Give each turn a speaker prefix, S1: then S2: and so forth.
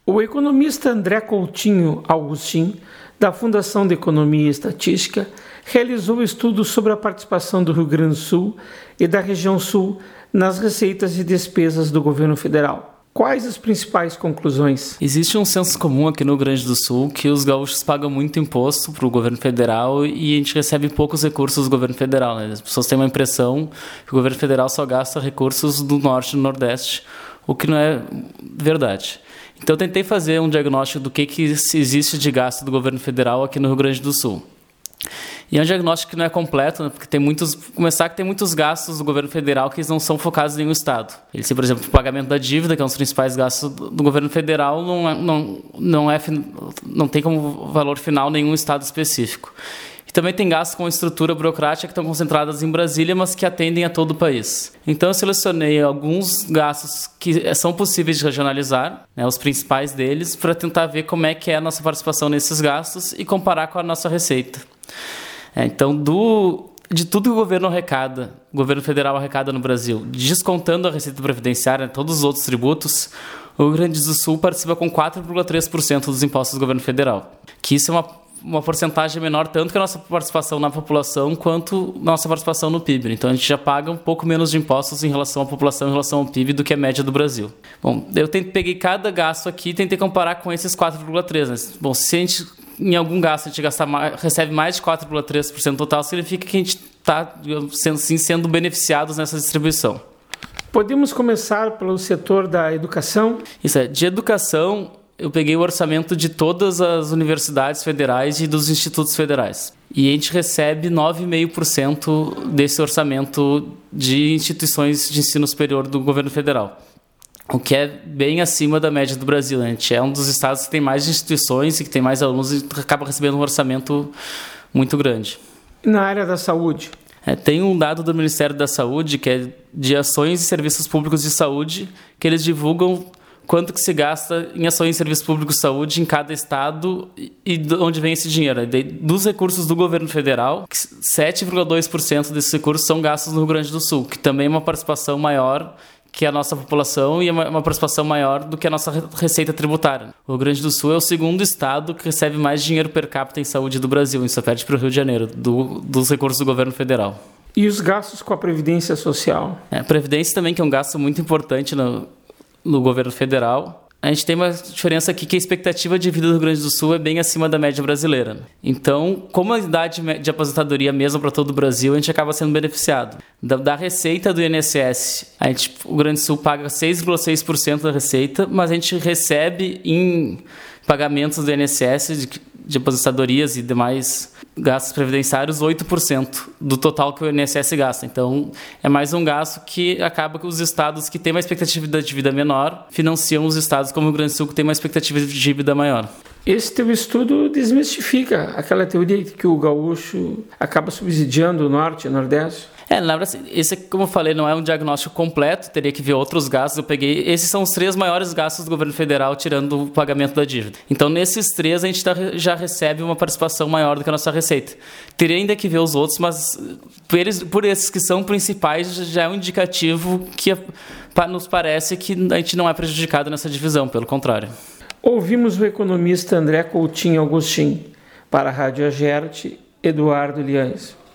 S1: O economista André Coutinho Augustin, da Fundação de Economia e Estatística, realizou estudos sobre a participação do Rio Grande do Sul e da região sul nas receitas e despesas do governo federal. Quais as principais conclusões?
S2: Existe um senso comum aqui no Rio Grande do Sul que os gaúchos pagam muito imposto para o governo federal e a gente recebe poucos recursos do governo federal, né? As pessoas têm uma impressão que o governo federal só gasta recursos do norte e do nordeste, o que não é verdade. Então eu tentei fazer um diagnóstico do que existe de gasto do governo federal aqui no Rio Grande do Sul. E é um diagnóstico que não é completo, né? Porque tem muitos gastos do governo federal que não são focados em nenhum estado. Eles têm, por exemplo, o pagamento da dívida, que é um dos principais gastos do governo federal, não tem como valor final nenhum estado específico. E também tem gastos com estrutura burocrática que estão concentradas em Brasília, mas que atendem a todo o país. Então eu selecionei alguns gastos que são possíveis de regionalizar, né, os principais deles, para tentar ver como é que é a nossa participação nesses gastos e comparar com a nossa receita. Então, de tudo que o governo federal arrecada no Brasil, descontando a receita previdenciária, todos os outros tributos, o Rio Grande do Sul participa com 4,3% dos impostos do governo federal. Que isso é uma porcentagem menor tanto que a nossa participação na população quanto a nossa participação no PIB. Então, a gente já paga um pouco menos de impostos em relação à população, em relação ao PIB, do que a média do Brasil. Bom, eu peguei cada gasto aqui e tentei comparar com esses 4,3%. Né? Bom, se a gente em algum gasto a gente recebe mais de 4,3% do total, significa que a gente está sendo beneficiados nessa distribuição.
S1: Podemos começar pelo setor da educação?
S2: Isso é, de educação, eu peguei o orçamento de todas as universidades federais e dos institutos federais. E a gente recebe 9,5% desse orçamento de instituições de ensino superior do governo federal. O que é bem acima da média do Brasil. A gente é um dos estados que tem mais instituições e que tem mais alunos e acaba recebendo um orçamento muito grande.
S1: E na área da saúde?
S2: Tem um dado do Ministério da Saúde, que é de ações e serviços públicos de saúde, que eles divulgam quanto que se gasta em ações e serviços públicos de saúde em cada estado e de onde vem esse dinheiro. Dos recursos do governo federal, 7,2% desses recursos são gastos no Rio Grande do Sul, que também é uma participação maior que a nossa população e é uma participação maior do que a nossa receita tributária. O Rio Grande do Sul é o segundo estado que recebe mais dinheiro per capita em saúde do Brasil, isso perde para o Rio de Janeiro, dos recursos do governo federal.
S1: E os gastos com a Previdência Social?
S2: A Previdência também, que é um gasto muito importante no governo federal. A gente tem uma diferença aqui que a expectativa de vida do Rio Grande do Sul é bem acima da média brasileira. Então, como a idade de aposentadoria mesmo para todo o Brasil, a gente acaba sendo beneficiado. Da receita do INSS, o Rio Grande do Sul paga 6,6% da receita, mas a gente recebe em pagamentos do INSS, de aposentadorias e demais gastos previdenciários, 8% do total que o INSS gasta. Então, é mais um gasto que acaba que os estados que têm uma expectativa de vida menor financiam os estados como o Rio Grande do Sul, que tem uma expectativa de vida maior.
S1: Esse teu estudo desmistifica aquela teoria de que o gaúcho acaba subsidiando o norte e o nordeste?
S2: Na verdade, esse, como eu falei, não é um diagnóstico completo, teria que ver outros gastos. Esses são os 3 maiores gastos do governo federal, tirando o pagamento da dívida. Então, nesses 3, a gente já recebe uma participação maior do que a nossa receita. Teria ainda que ver os outros, mas por esses que são principais, já é um indicativo que nos parece que a gente não é prejudicado nessa divisão, pelo contrário.
S1: Ouvimos o economista André Coutinho Augustin. Para a Rádio Agerte, Eduardo Liães.